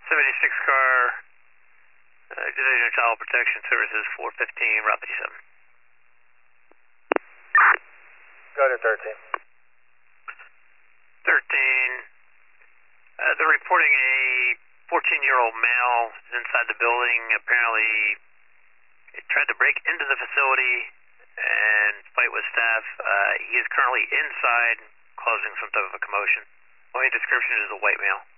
76 car, Division of Child Protection Services, 415, Route 57. Go to 13. 13, they're reporting a 14-year-old male is inside the building. Apparently, he tried to break into the facility and fight with staff. He is currently inside, causing some type of a commotion. Only description is a white male.